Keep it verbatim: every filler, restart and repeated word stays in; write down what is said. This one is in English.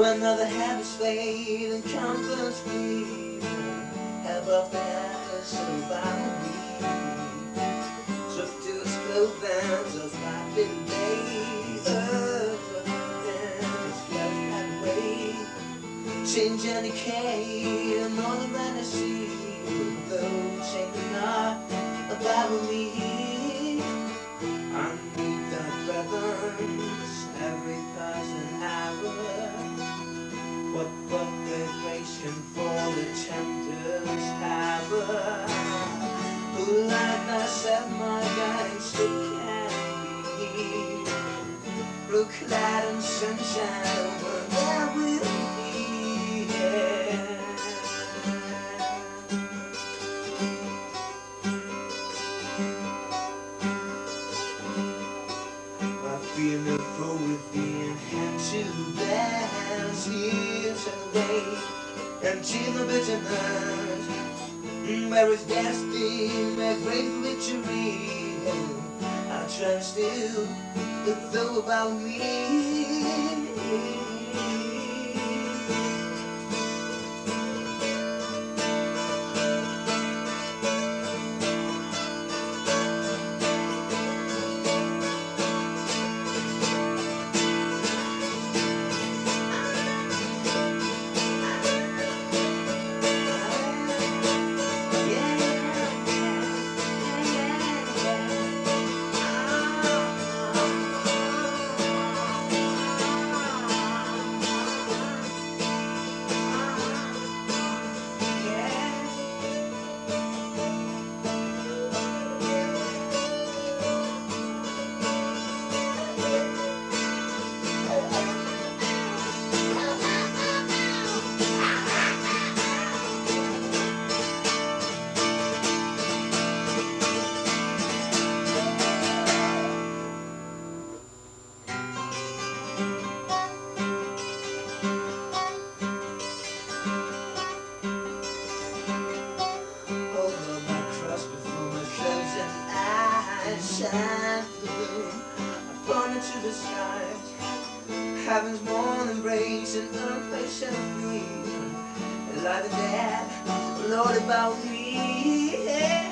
When other habits fade and comforts flee, have of the habits of me. Drift to slow downs of my little days. Then it's left that way. Change and decay and all that I see. Though change not about me. I need the presence every thousand hours. What but vibration for the tempter's power? Who like thyself my guiding stick can be? Blue cloud and sunshine where there will be, yeah. I feel the fool with being had to dance years away until the bitterness where is destiny, my great victory. I try still to throw about me. Shine through, I burn into the skies. Heaven's warm embrace and earth may set free. Alive and dead, Lord about me. Yeah.